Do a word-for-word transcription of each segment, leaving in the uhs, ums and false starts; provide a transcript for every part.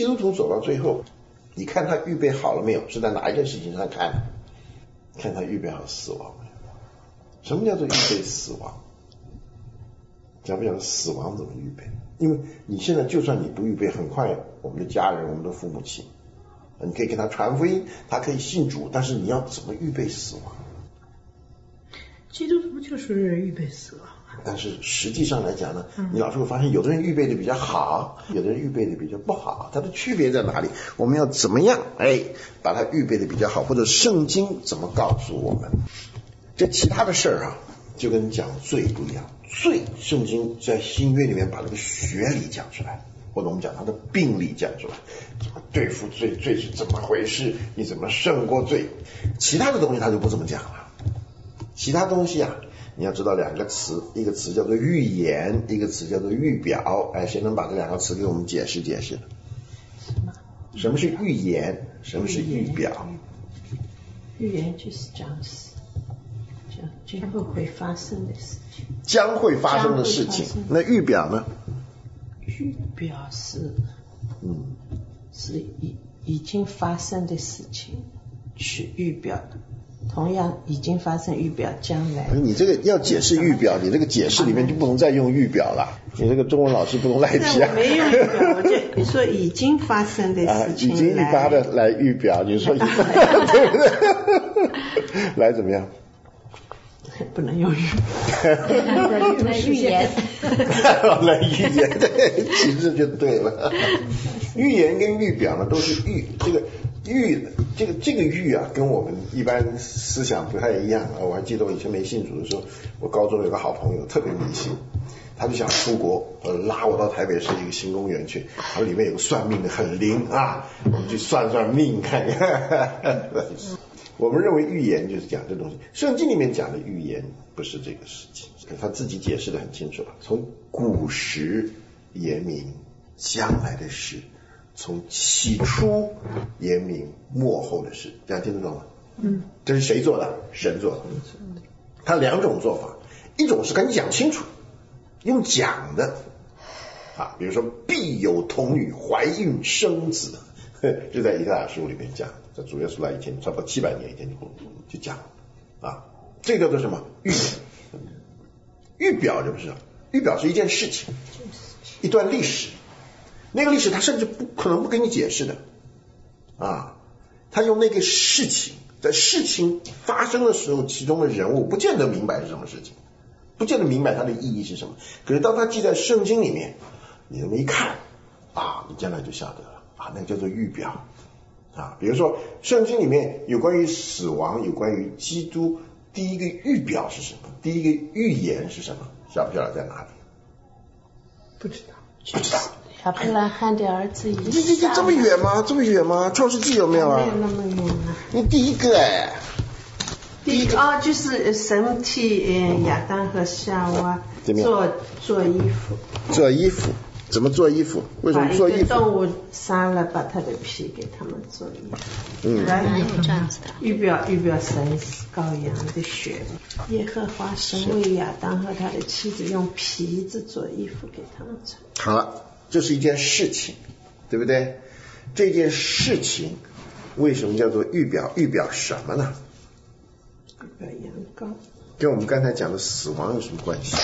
基督徒走到最后，你看他预备好了没有？是在哪一件事情上看？看他预备好死亡没有？什么叫做预备死亡？讲不讲死亡怎么预备？因为你现在就算你不预备，很快我们的家人、我们的父母亲，你可以给他传福音，他可以信主，但是你要怎么预备死亡？ 基督徒就是预备死亡。 但是实际上来讲呢，你老是会发现，有的人预备的比较好，有的人预备的比较不好，它的区别在哪里？我们要怎么样哎把它预备的比较好，或者圣经怎么告诉我们？这其他的事儿啊，就跟讲罪不一样。罪，圣经在新约里面把这个学理讲出来，或者我们讲它的病理讲出来，怎么对付罪，罪是怎么回事，你怎么胜过罪。其他的东西他就不这么讲了。其他东西啊，你要知道两个词，一个词叫做预言，一个词叫做预表。哎，谁能把这两个词给我们解释解释？什么是预言？什么是预表？ 预言就是讲死，讲将会发生的事情。 将会发生的事情。那预表呢？ 预表是， 嗯， 是已已经发生的事情去预表的。同样已经发生预表将来。 你这个要解释预表，你这个解释里面就不能再用预表了。你这个中文老师不能赖皮啊！ 我没用预表，我就你说已经发生的事情、 啊、已经预发的来预表，你说对不对？来怎么样？ 不能用预表， 来预言， 来预言，对，其实就对了。预言跟预表呢，都是预这个。预这个这个预啊，跟我们一般思想不太一样啊。我还记得我以前没信主的时候，我高中有个好朋友特别迷信，他就想出国，呃，拉我到台北市一个新公园去，然后里面有个算命的很灵啊，我们去算算命看看。我们认为预言就是讲这东西，圣经里面讲的预言不是这个事情，他自己解释得很清楚，从古时言明将来的事。从起初言明末后的事，这样听得懂吗？嗯，这是谁做的？神做的。他两种做法，一种是跟你讲清楚，用讲的啊，比如说必有童女怀孕生子，就在以赛亚书里面讲，在主耶稣来以前，差不多七百年以前就就讲啊，这个叫做什么？预预表就不是，预表是一件事情，一段历史。那个历史他甚至不可能不给你解释的啊，他用那个事情，在事情发生的时候，其中的人物不见得明白是什么事情，不见得明白它的意义是什么。可是当他记在圣经里面，你这么一看啊，你将来就晓得了啊，那个叫做预表啊。比如说圣经里面有关于死亡，有关于基督，第一个预表是什么？第一个预言是什么？晓不晓得在哪里？ 不知道， 不知道。 亚伯拉罕的儿子以撒， 这这这么远吗？这么远吗？创世纪有没有啊？ 没有那么远啊。 你第一个哎， 第一个啊、哦，就是神替呃亚当和夏娃做做衣服。 做衣服？怎么做衣服？为什么做衣服？ 把一个动物杀了，把它的皮给他们做衣服。 嗯， 哪有这样子的？ 预表预表神羔羊的血。耶和华神为亚当和他的妻子用皮子做衣服给他们穿。 好了。这是一件事情，对不对？这件事情为什么叫做预表？预表什么呢？ 预表羊羔。 跟我们刚才讲的死亡有什么关系？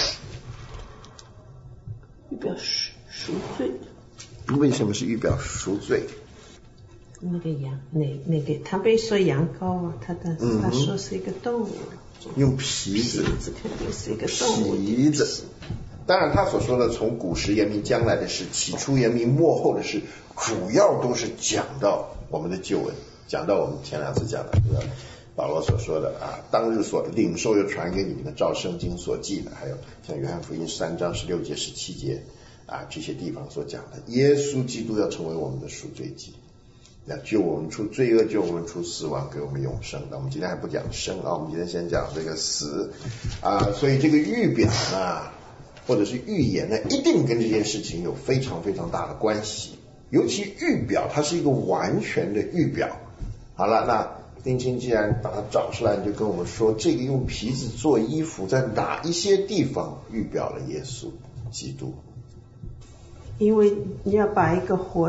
预表赎赎罪。 为什么是预表赎罪？ 那个羊，那那个他被说羊羔啊，他的、嗯、他说是一个动物， 用皮子， 皮子肯定是一个动物。 皮子。当然他所说的从古时言明将来的事，起初言明末后的事，主要都是讲到我们的救恩，讲到我们前两次讲的这个保罗所说的啊，当日所领受又传给你们的，照圣经所记的，还有像约翰福音三章十六节十七节啊这些地方所讲的，耶稣基督要成为我们的赎罪祭，要救我们出罪恶，救我们出死亡，给我们永生。那我们今天还不讲生啊，我们今天先讲这个死啊，所以这个预表呢或者是预言呢，一定跟这件事情有非常非常大的关系。尤其预表，它是一个完全的预表。好了，那丁青既然把它找出来，你就跟我们说，这个用皮子做衣服，在哪一些地方预表了耶稣基督？ 因为你要把一个活的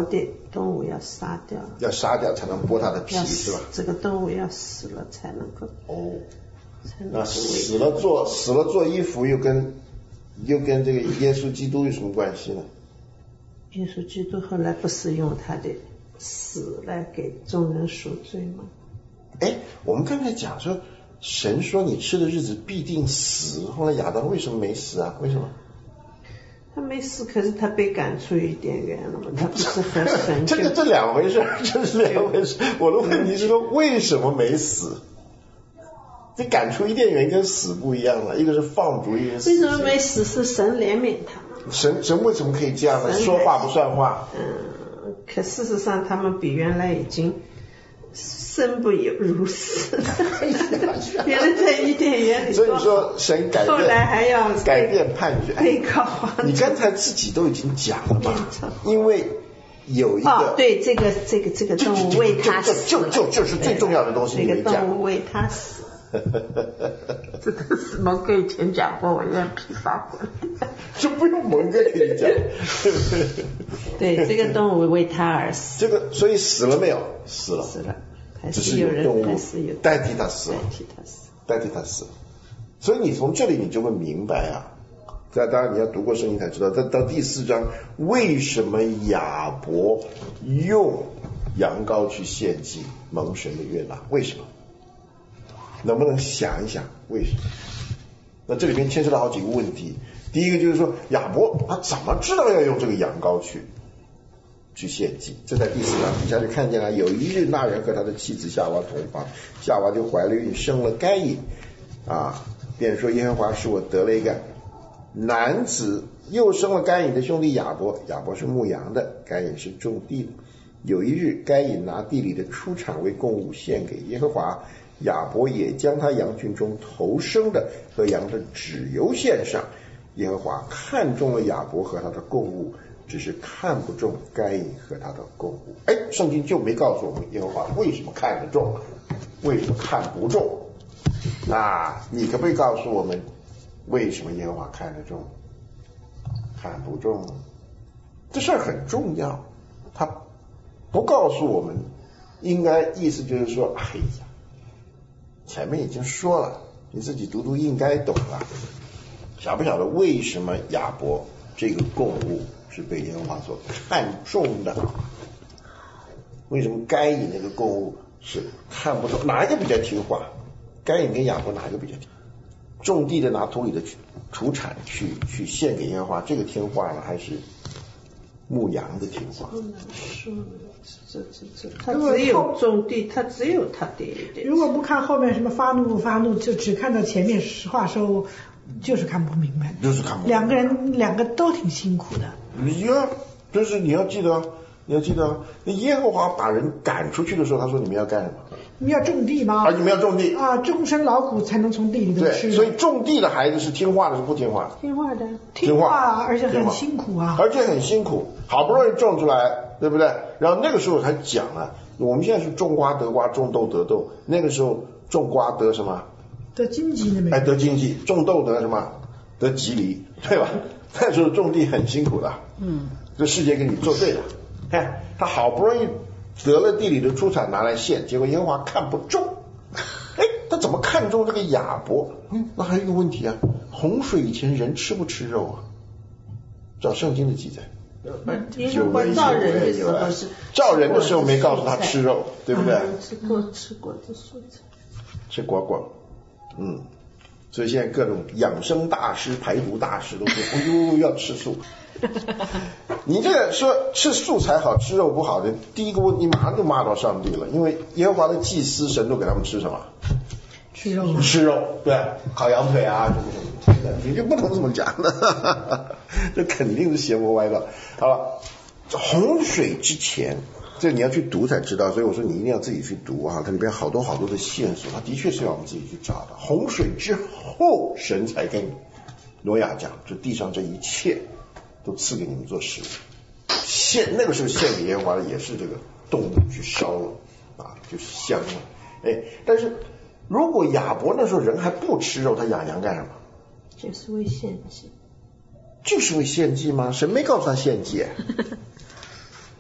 动物要杀掉， 要杀掉才能剥它的皮要是吧？ 这个动物要死了才能够哦， 才能够那死了做死了做衣服又跟又跟这个耶稣基督有什么关系呢？ 耶稣基督后来不是用他的死来给众人赎罪吗？ 哎，我们刚才讲说神说你吃的日子必定死，后来亚当为什么没死啊？为什么？ 他没死，可是他被赶出伊甸园了嘛？他不是和神这个这两回事，这是两回事。我的问题是说为什么没死？这赶出伊甸园跟死不一样了，一个是放逐，一个是为什么没死？是神怜悯他。 神神为什么可以这样呢？说话不算话。 嗯，可事实上他们比原来已经生不如死了。原来在伊甸园里， 所以说神改变， 后来还要改变判决。 被告皇帝。 你刚才自己都已经讲了嘛，因为有一个、 哦、对这个这个这个动物为他死， 就就就就是最重要的东西， 这个动物为他死。这个是蒙哥以前讲过，我愿披发回来。 这不用蒙哥给你讲。 对，这个动物为他而死。 这个所以死了没有？死了， 死了，还只是有人， 是动物还是有代替他死了， 代替他死， 代替他死。所以你从这里你就会明白啊。这当然你要读过圣经才知道，到到第四章为什么亚伯用羊羔去献祭蒙神的悦纳？为什么？能不能想一想为什么？那这里面牵涉到好几个问题。第一个就是说亚伯他怎么知道要用这个羊羔去去献祭？这在第四章底下就看见了。有一日，那人和他的妻子夏娃同房，夏娃就怀了孕，生了该隐啊，便说耶和华使我得了一个男子，又生了该隐的兄弟亚伯，亚伯是牧羊的，该隐是种地的。有一日，该隐拿地里的出产为供物献给耶和华，亚伯也将他羊群中头生的和羊的脂油献上。耶和华看中了亚伯和他的供物，只是看不中该隐和他的供物。哎，圣经就没告诉我们耶和华为什么看得中，为什么看不中。那你可不可以告诉我们为什么耶和华看得中看不中呢？这事儿很重要，他不告诉我们，应该意思就是说，哎呀，前面已经说了，你自己读读应该懂了。晓不晓得为什么亚伯这个供物是被耶和华所看重的？为什么该隐那个供物是看不中？哪一个比较听话？该隐跟亚伯哪一个比较听话？种地的拿土里的土产去去献给耶和华，这个听话呢，还是牧羊的听话？ 不能说呢，这这这，他只有种地，他只有他爹爹。 如果不看后面什么发怒不发怒，就只看到前面实话说，就是看不明白。 就是看不明白。 两个人两个都挺辛苦的。 你要就是你要记得，你要记得，耶和华把人赶出去的时候，他说你们要干什么？ 你们要种地吗？ 啊，你们要种地啊，终身劳苦才能从地里头吃。 对，所以种地的孩子是听话的，是不听话的？ 听话的， 听话，而且很辛苦啊， 而且很辛苦，好不容易种出来，对不对？然后那个时候才讲了，我们现在是种瓜得瓜，种豆得豆，那个时候种瓜得什么？ 得经济的没？ 哎，得经济；种豆得什么？得吉利，对吧？那时候种地很辛苦的，嗯，这世界给你做对了。看他好不容易得了地里的出产拿来献，结果耶和华看不中。哎，他怎么看中这个亚伯？嗯，那还有一个问题啊，洪水以前人吃不吃肉啊？照圣经的记载， 耶和华造人的时候是造人的时候没告诉他吃肉，对不对？ 吃过吃过的蔬菜， 吃果果，嗯。所以现在各种养生大师、排毒大师都说，哎呦要吃素。你这个说吃素才好，吃肉不好的，第一个问题马上就骂到上帝了，因为耶和华的祭司神都给他们吃什么？ 吃肉。 吃肉，对，烤羊腿啊什么什么的，你就不能这么讲的，这肯定是邪魔歪道。好了，洪水之前。这你要去读才知道，所以我说你一定要自己去读啊，它里边好多好多的线索，它的确是要我们自己去找的。洪水之后，神才跟挪亚讲，这地上这一切都赐给你们做食物。献那个时候献给耶和华的也是这个动物去烧了啊，就是香了。哎，但是如果亚伯那时候人还不吃肉，他养羊干什么？ 就是为献祭。 就是为献祭吗？神没告诉他献祭。 他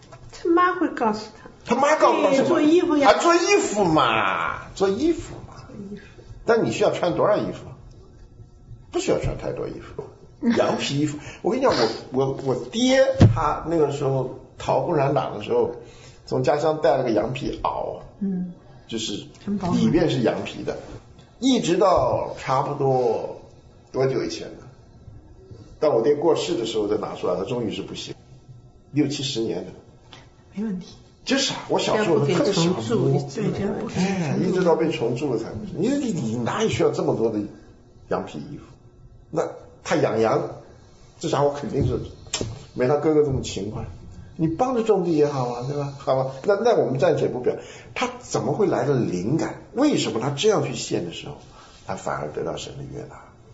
妈会告诉他。 他妈告诉他什么？ 做衣服呀， 啊，做衣服嘛，做衣服嘛。但你需要穿多少衣服？不需要穿太多衣服，羊皮衣服。我跟你讲，我我我爹他那个时候逃共产党的时候，从家乡带了个羊皮袄， 嗯， 就是里面是羊皮的，一直到差不多多久以前呢？到我爹过世的时候再拿出来，他终于是不行，六七十年的， 没问题。 就是啊，我小时候特别喜欢摸，哎，一直到被重铸了才不是。你你你哪里需要这么多的羊皮衣服？那他养羊，这家伙肯定是没他哥哥这么勤快。你帮着种地也好啊，对吧？好吧，那那我们暂且不表，他怎么会来的灵感？为什么他这样去献的时候，他反而得到神的悦纳？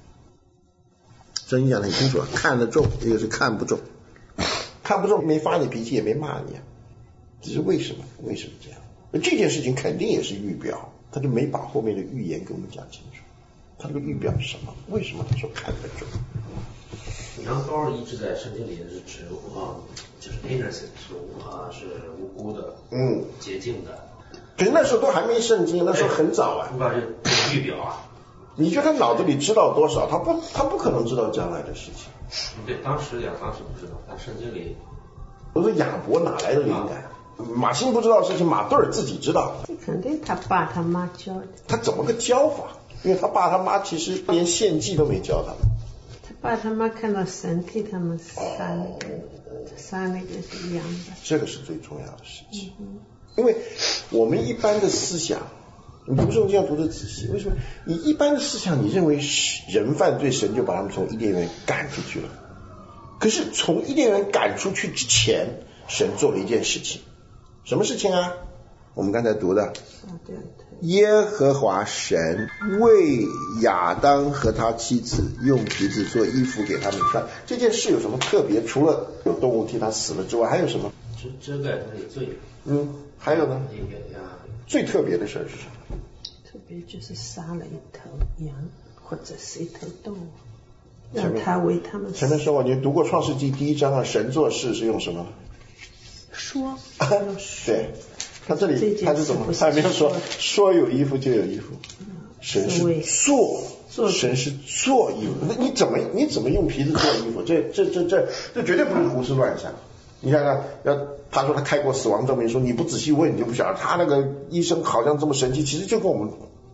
真讲得很清楚，看得中，一个是看不中，看不中没发你脾气也没骂你啊。只是为什么？为什么这样？这件事情肯定也是预表，他就没把后面的预言给我们讲清楚。他这个预表是什么？为什么他说看得中？ 羊羔一直在圣经里是指啊，就是 innocent 是啊，是无辜的， 嗯， 洁净的。 可是那时候都还没圣经，那时候很早啊。 不把这预表啊， 你觉得他脑子里知道多少？他不，他不可能知道将来的事情。 对，当时亚当是不知道，但圣经里， 我说亚伯哪来的灵感？啊马欣不知道的事情，马顿儿自己知道。 这肯定他爸他妈教的。 他怎么个教法？因为他爸他妈其实连献祭都没教他们。 他爸他妈看到神替他们杀那个，杀那个是一样的。 这个是最重要的事情。嗯、因为我们一般的思想，你读圣经要读得仔细。为什么？你一般的思想，你认为人犯罪，神就把他们从伊甸园赶出去了。可是从伊甸园赶出去之前，神做了一件事情。什么事情啊？我们刚才读的，耶和华神为亚当和他妻子用皮子做衣服给他们穿。这件事有什么特别？除了有动物替他死了之外，还有什么？ 遮遮盖他的罪。 嗯，还有呢？最特别的事是什么？ 特别就是杀了一头羊或者是一头动物，让他为他们。 前面说过，你读过创世纪第一章啊，神做事是用什么？ 说。 对，他这里他是怎么？他没有说说有衣服就有衣服，神是做，神是做衣服。那你怎么你怎么用皮子做衣服？这这这这这绝对不是胡思乱想。你看看，要他说他开过死亡证明书，你不仔细问你就不晓得。他那个医生好像这么神奇，其实就跟我们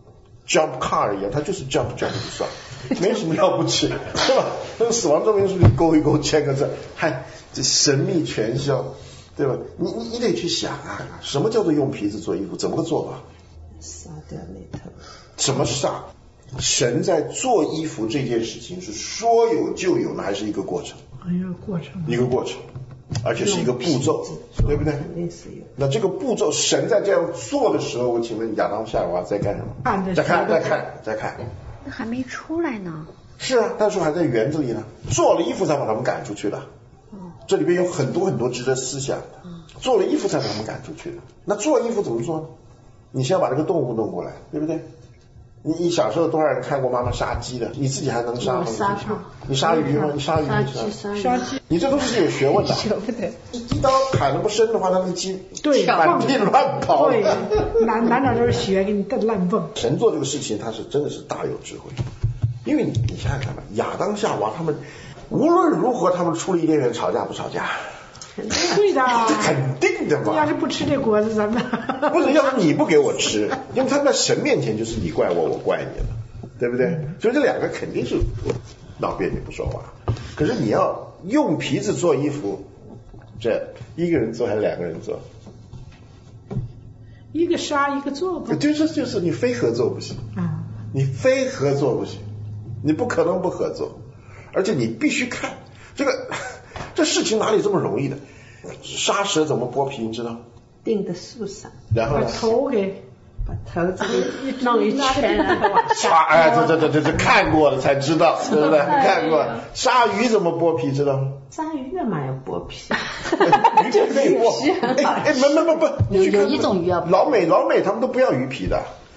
jump car 一样，他就是 jump jump 就算，没什么了不起，对吧？那个死亡证明书你勾一勾签个字，嗨，这神秘全消。对吧？你你你得去想啊，什么叫做用皮子做衣服？怎么个做法？ 杀掉那头。 什么杀？神在做衣服这件事情是说有就有呢，还是一个过程？ 一个过程。 一个过程，而且是一个步骤，对不对？ 肯定是有。 那这个步骤，神在这样做的时候，我请问亚当夏娃在干什么？ 看在看，在看，在看。 那还没出来呢。 是啊，那时候还在园子里呢，做了衣服才把他们赶出去的。这里边有很多很多值得思想的，做了衣服才把他们赶出去的。那做衣服怎么做呢？你先要把这个动物弄过来，对不对？你你小时候多少人看过妈妈杀鸡的？你自己还能杀吗？ 杀你杀鱼吗？你杀鱼杀鸡杀鸡， 你这都是有学问的。 舍不得。 一刀砍得不深的话，那个鸡对满地乱跑。 对，哪哪哪都是血，给你瞪乱蹦。 神做这个事情，他是真的是大有智慧，因为你你想想看吧，亚当夏娃他们。无论如何，他们出了伊甸园吵架不吵架？ 对的， 这肯定的嘛。 要是不吃这果子，咱们不是，要是你不给我吃，因为他们在神面前就是你怪我，我怪你了，对不对？所以这两个肯定是闹别扭不说话。可是你要用皮子做衣服，这一个人做还是两个人做？ 一个杀一个做吧。 就是就是你非合作不行， 啊， 你非合作不行，你不可能不合作。而且你必须看这个，这事情哪里这么容易的？杀蛇怎么剥皮，你知道？ 钉在树上， 然后呢？ 把头给把头这里弄一圈，然后往下。 哎，这这这这这看过了才知道，对不对？看过。鲨鱼怎么剥皮，知道吗？ 鲨鱼干嘛要剥皮？ 鱼可以剥。哎哎，不不不不， 有有一种鱼要老美老美他们都不要鱼皮的。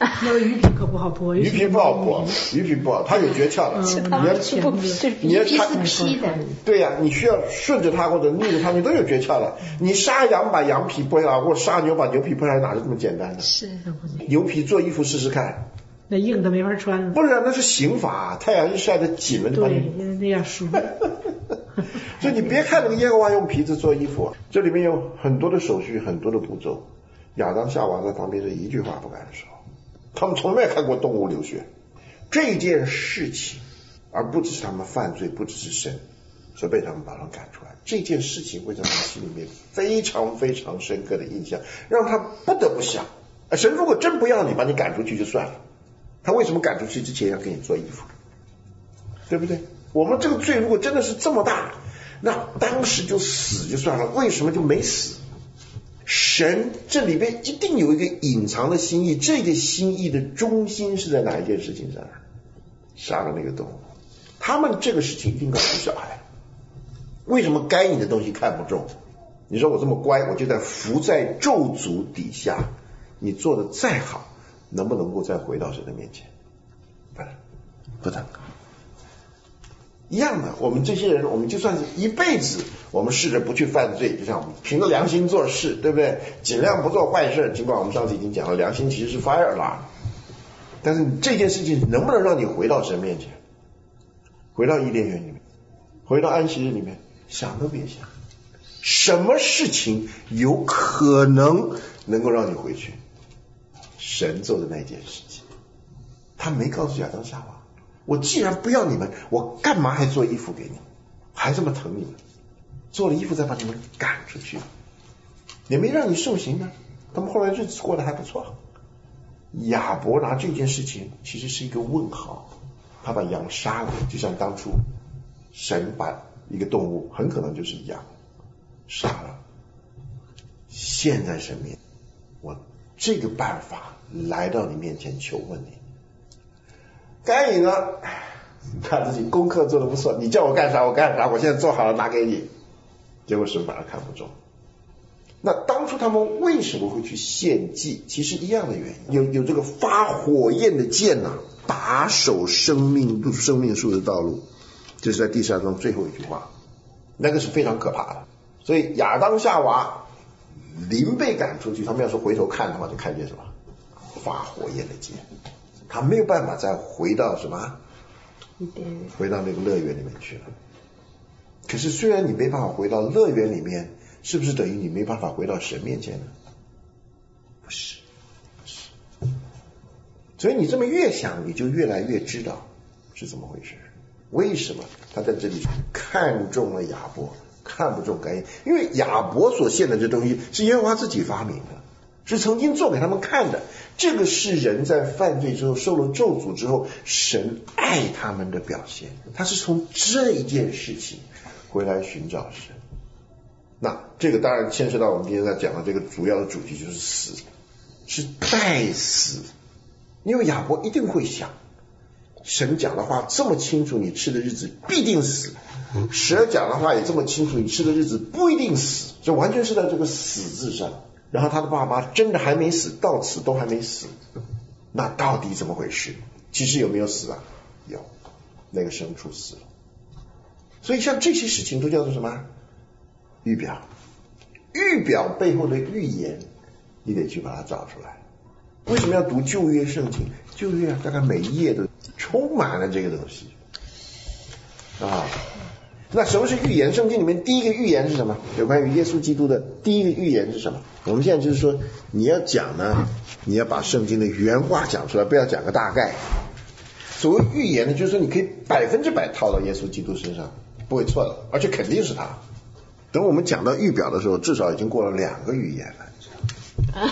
那个鱼皮可不好剥， 鱼皮不好剥，鱼皮不好，它有诀窍的。 嗯、 你要吃不你要皮是批的。 对呀、啊，你需要顺着它或者逆着它，你都有诀窍的。你杀羊把羊皮剥下来，或者杀牛把牛皮剥下来，哪是这么简单的？ 是。 牛皮做衣服试试看。 那硬的没法穿。 不是，那是刑法，太阳一晒得紧了就把你。 对，那样舒服。 所以你别看那个耶和华用皮子做衣服，这里面有很多的手续，很多的步骤。亚当夏娃在旁边是一句话不敢说，他们从没看过动物流血。这件事情，而不只是他们犯罪，不只是神所被他们把他们赶出来，这件事情会在他们心里面非常非常深刻的印象，让他不得不想，神如果真不要你，把你赶出去就算了，他为什么赶出去之前要给你做衣服？对不对？我们这个罪如果真的是这么大，那当时就死就算了，为什么就没死？神这里边一定有一个隐藏的心意，这个心意的中心是在哪一件事情上？杀了那个动物。他们这个事情一定告诉小孩，为什么该隐的东西看不中？你说我这么乖，我就在伏在咒诅底下，你做的再好，能不能够再回到神的面前？不能，不能。一样的，我们这些人，我们就算是一辈子，我们试着不去犯罪，就像我们凭着良心做事，对不对？尽量不做坏事。尽管我们上次已经讲了，良心其实是 fire alarm， 但是这件事情能不能让你回到神面前，回到伊甸园里面，回到安息日里面，想都别想。什么事情有可能能够让你回去？神做的那件事情，他没告诉亚当夏娃，我既然不要你们，我干嘛还做衣服给你，还这么疼你们？做了衣服再把你们赶出去，也没让你受刑呢。他们后来日子过得还不错。亚伯拿这件事情其实是一个问号，他把羊杀了，就像当初神把一个动物，很可能就是羊杀了。现在神面，我这个办法来到你面前求问你。该隐呢，他自己功课做得不错，你叫我干啥我干啥，我现在做好了拿给你。结果神把他看不中。那当初他们为什么会去献祭？其实一样的原因，有有这个发火焰的剑呐、啊，把守生命生命树的道路，这是在第三章最后一句话，那个是非常可怕的。所以亚当夏娃临被赶出去，他们要是回头看的话，就看见什么？发火焰的剑，他没有办法再回到什么？回到那个乐园里面去了。可是虽然你没办法回到乐园里面，是不是等于你没办法回到神面前呢？不是，不是。所以你这么越想，你就越来越知道是怎么回事。为什么他在这里看中了亚伯，看不中该隐？因为亚伯所献的这东西是耶和华自己发明的，是曾经做给他们看的。这个是人在犯罪之后受了咒诅之后，神爱他们的表现。他是从这一件事情回来寻找神。那这个当然牵涉到我们今天在讲的这个主要的主题，就是死，是待死。因为亚伯一定会想，神讲的话这么清楚，你吃的日子必定死；蛇讲的话也这么清楚，你吃的日子不一定死。这完全是在这个死字上。然后他的爸爸真的还没死，到此都还没死，那到底怎么回事？其实有没有死啊？有，那个牲畜死了。所以像这些事情都叫做什么？预表。预表背后的预言，你得去把它找出来。为什么要读旧约圣经？旧约大概每一页都充满了这个东西啊。那什么是预言？圣经里面第一个预言是什么？有关于耶稣基督的第一个预言是什么？我们现在就是说，你要讲呢，你要把圣经的原话讲出来，不要讲个大概。所谓预言呢，就是说你可以百分之百套到耶稣基督身上，不会错的，而且肯定是他。等我们讲到预表的时候，至少已经过了两个预言了。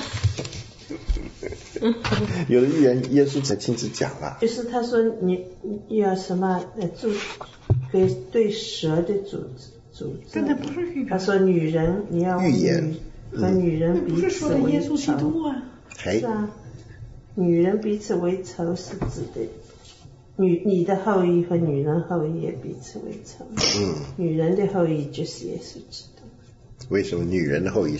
有的预言耶稣才亲自讲了， 就是他说你你要什么呃主给对蛇的主主真的不是预表。 他说女人你要预言和女人彼不是说此为的耶稣基督啊？ 是啊，女人彼此为仇是指的女你的后裔和女人后裔也彼此为仇。嗯，女人的后裔就是耶稣基督。 为什么女人的后裔是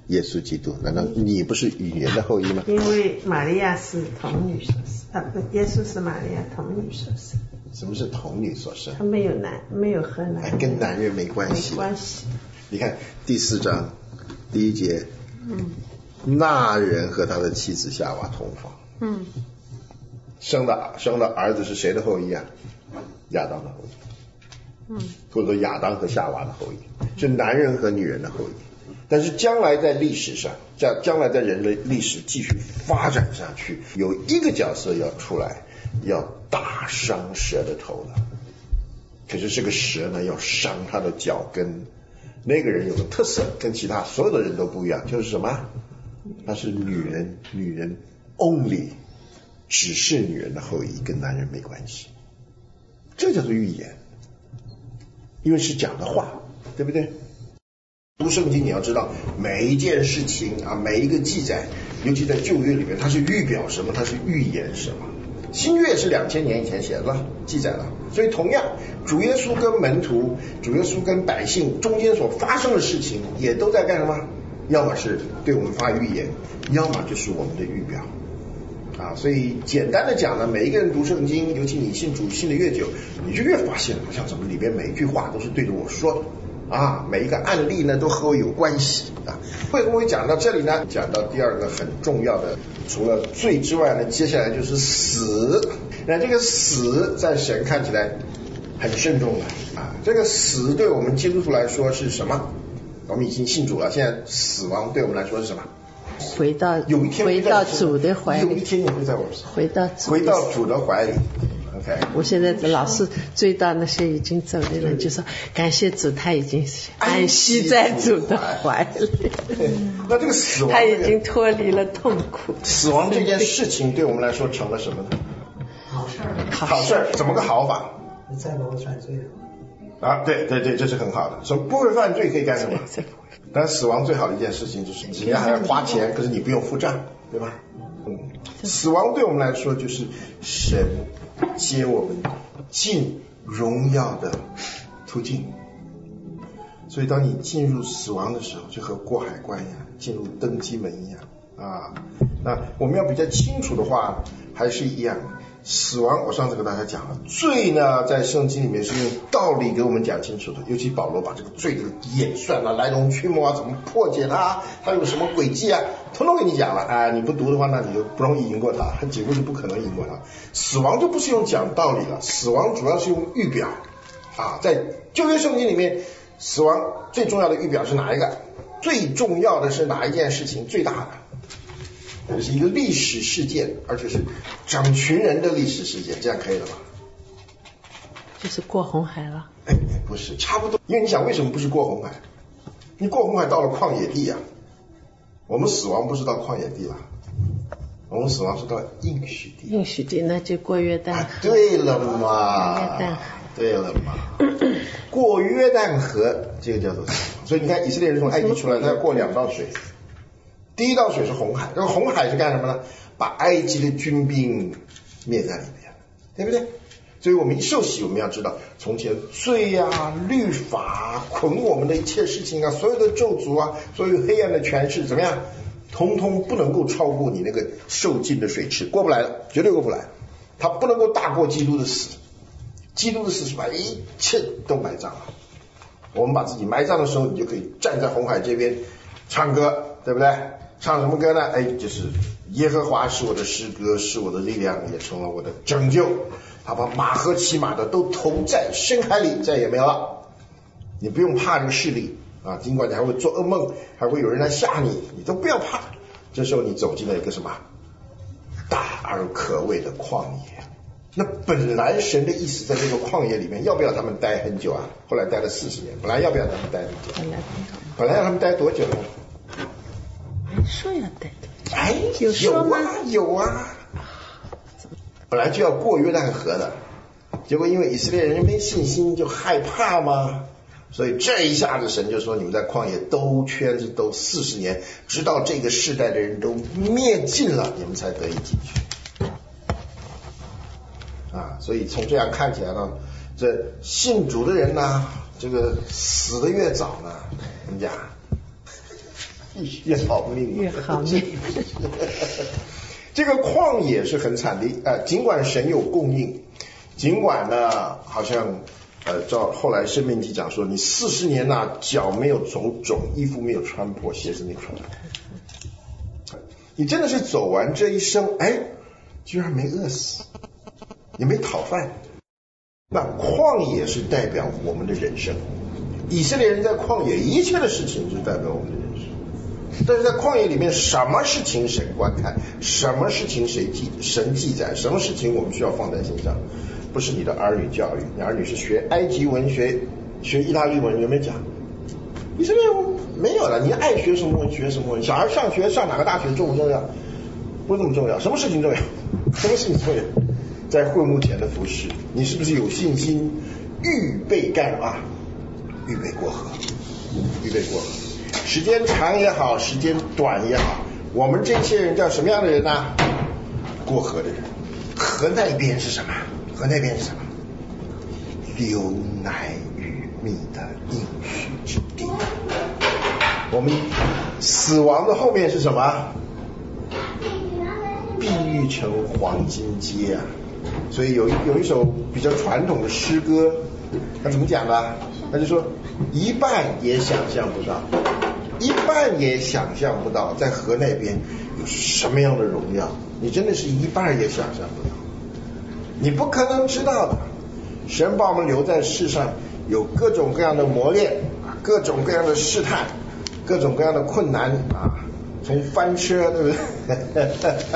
耶稣基督？难道你不是语言的后裔吗？ 因为玛利亚是童女所生，啊不，耶稣是玛利亚童女所生。 什么是童女所生？ 他没有男，没有和男人， 跟男人没关系。 没关系。 你看第四章第一节，嗯，那人和他的妻子夏娃同房，嗯，生的生的儿子是谁的后裔啊？亚当的后裔，嗯，或者说亚当和夏娃的后裔，是男人和女人的后裔。但是将来在历史上，将将来在人类历史继续发展下去，有一个角色要出来，要打伤蛇的头的。可是这个蛇呢，要伤他的脚跟。那个人有个特色，跟其他所有的人都不一样，就是什么？他是女人，女人 only， 只是女人的后裔，跟男人没关系。这叫做预言，因为是讲的话，对不对？读圣经你要知道，每一件事情啊，每一个记载，尤其在旧约里面，它是预表什么？它是预言什么？新约是两千年以前写的了，记载了。所以同样，主耶稣跟门徒、主耶稣跟百姓中间所发生的事情，也都在干什么？要么是对我们发预言，要么就是我们的预表。啊，所以简单的讲呢，每一个人读圣经，尤其你信主信的越久，你就越发现，好像怎么里边每一句话都是对着我说的啊，每一个案例呢都和我有关系啊。为什么会讲到这里呢？讲到第二个很重要的，除了罪之外呢，接下来就是死。那这个死在神看起来很慎重的啊，这个死对我们基督徒来说是什么？我们已经信主了，现在死亡对我们来说是什么？ 回到有一天回到主的怀里， 有一天你会在我回到主回到主的怀里。OK， 我现在老是追到那些已经走的人，就说感谢主，他已经安息在主的怀里。 那这个死亡， 他已经脱离了痛苦。 死亡这件事情对我们来说成了什么呢？ 好事儿。 好事儿，怎么个好法？ 你再不会犯罪了。 啊，对对对，这是很好的。说不会犯罪可以干什么？但死亡最好的一件事情就是人家还要花钱，可是你不用付账，对吧？嗯，死亡对我们来说就是神接我们进荣耀的途径。所以当你进入死亡的时候，就和过海关一样，进入登机门一样啊。那我们要比较清楚的话，还是一样。死亡，我上次跟大家讲了，罪呢在圣经里面是用道理给我们讲清楚的，尤其保罗把这个罪的演算啊、来龙去脉啊、怎么破解它，它有什么轨迹啊，统统给你讲了啊。你不读的话，那你就不容易赢过他，几乎是不可能赢过他。死亡就不是用讲道理了，死亡主要是用预表啊。在旧约圣经里面，死亡最重要的预表是哪一个？最重要的是哪一件事情最大的？这是一个历史事件，而且是整群人的历史事件，这样可以了吧？ 就是过红海了？ 哎，不是，差不多。因为你想，为什么不是过红海？你过红海到了旷野地啊，我们死亡不是到旷野地了，我们死亡是到应许地。 应许地那就过约旦河。 啊，对了嘛， 约旦河。 对了嘛，过约旦河，这个叫做死亡。所以你看，以色列人从埃及出来，他要过两道水。第一道水是红海，这个红海是干什么呢？把埃及的军兵灭在里面，对不对？所以我们一受洗，我们要知道，从前罪啊、律法捆我们的一切事情啊，所有的咒诅啊，所有黑暗的权势，怎么样？通通不能够超过你那个受尽的水池，过不来了，绝对过不来。它不能够大过基督的死，基督的死是把一切都埋葬了。我们把自己埋葬的时候，你就可以站在红海这边唱歌，对不对？唱什么歌呢？哎，就是耶和华是我的诗歌，是我的力量，也成了我的拯救。他把马和骑马的都投在深海里，再也没有了。你不用怕这个势力啊，尽管你还会做噩梦，还会有人来吓你，你都不要怕。这时候你走进了一个什么大而可畏的旷野。那本来神的意思在这个旷野里面，要不要他们待很久啊？后来待了四十年，本来要不要他们待很久？ 本来本来要他们待多久呢？ 说要待多久？ 哎， 有说吗？ 有啊，有啊。本来就要过约旦河的，结果因为以色列人没信心，就害怕嘛，所以这一下子神就说：你们在旷野兜圈子兜四十年，直到这个世代的人都灭尽了，你们才得以进去。啊，所以从这样看起来呢，这信主的人呢，这个死的越早呢，人家越好命， 越好命。 这个旷野是很惨的，呃，尽管神有供应，尽管呢，好像呃，照后来申命记讲说，你四十年呐、啊，脚没有肿肿，衣服没有穿破，鞋子没有穿破，你真的是走完这一生，哎，居然没饿死，也没讨饭。那旷野是代表我们的人生，以色列人在旷野一切的事情就是代表我们的人生。但是在旷野里面，什么事情神观看，什么事情谁记神记载，什么事情我们需要放在心上，不是你的儿女教育，你儿女是学埃及文学学意大利文，有没有讲？以色列没有了，你爱学什么文学什么文，小孩上学上哪个大学重不重要？不那么重要，什么事情重要？什么事情重要？在会幕前的服侍，你是不是有信心预备干嘛？预备过河，预备过河。时间长也好，时间短也好，我们这些人叫什么样的人呢、啊？过河的人。河那边是什么？河那边是什么？流奶与蜜的应许之地。我们死亡的后面是什么？碧玉成黄金街啊！所以有有一首比较传统的诗歌，他怎么讲的？他就说一半也想象不到，一半也想象不到，在河那边有什么样的荣耀，你真的是一半也想象不到，你不可能知道的。神把我们留在世上，有各种各样的磨练，各种各样的试探，各种各样的困难啊，从翻车，对不对？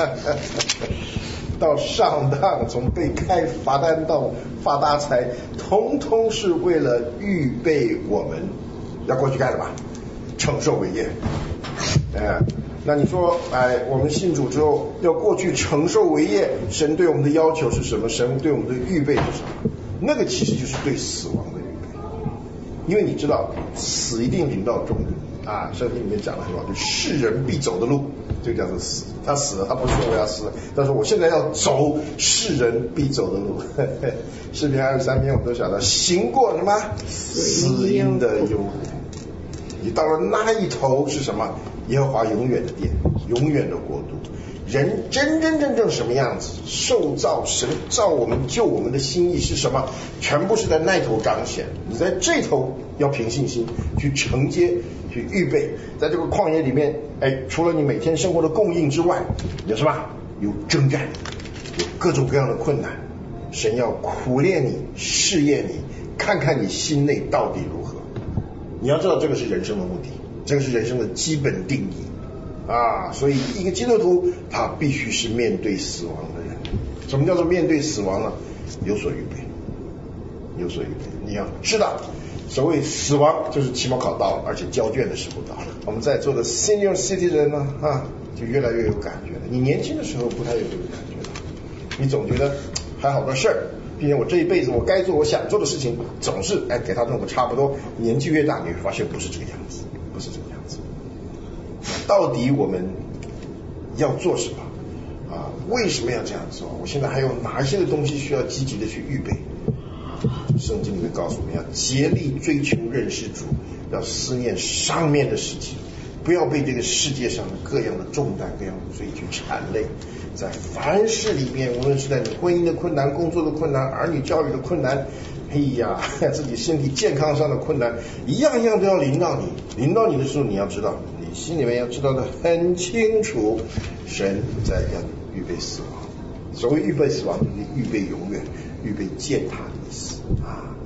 到上当，从被开罚单到发大财，通通是为了预备我们要过去干什么？承受伟业。哎，那你说，哎，我们信主之后要过去承受伟业，神对我们的要求是什么？神对我们的预备是什么？那个其实就是对死亡的预备，因为你知道死一定临到终点啊，圣经里面讲的很好，就世人必走的路，就叫做死。他死了，他不是说我要死了，他说我现在要走世人必走的路。诗篇二十三篇我们都晓得，行过什么死荫的幽谷，你到了那一头是什么？耶和华永远的殿，永远的国度。人真真正正什么样子，受造神造我们救我们的心意是什么，全部是在那头彰显。你在这头要凭信心去承接，去预备。在这个旷野里面，哎，除了你每天生活的供应之外，有什么？有征战，有各种各样的困难。神要苦练你，试验你，看看你心内到底如何。你要知道，这个是人生的目的，这个是人生的基本定义。啊，所以一个基督徒他必须是面对死亡的人。什么叫做面对死亡呢？有所预备，有所预备。你要知道，所谓死亡就是期末考到了，而且交卷的时候到了。我们在座的 senior citizen 呢，啊，就越来越有感觉了。你年轻的时候不太有这个感觉了，你总觉得还好多事儿，并且我这一辈子我该做我想做的事情，总是哎给他弄个差不多。年纪越大，你会发现不是这个样子，不是这个样子。到底我们要做什么啊？为什么要这样做？我现在还有哪些的东西需要积极的去预备？圣经里面告诉我们要竭力追求认识主，要思念上面的事情，不要被这个世界上的各样的重担、各样的罪去缠累。在凡事里面，无论是在你婚姻的困难、工作的困难、儿女教育的困难，哎呀，自己身体健康上的困难，一样一样都要临到你。临到你的时候，你要知道，你心里面要知道的很清楚，神在要预备死亡。所谓预备死亡，就是预备永远，预备见他的意思啊。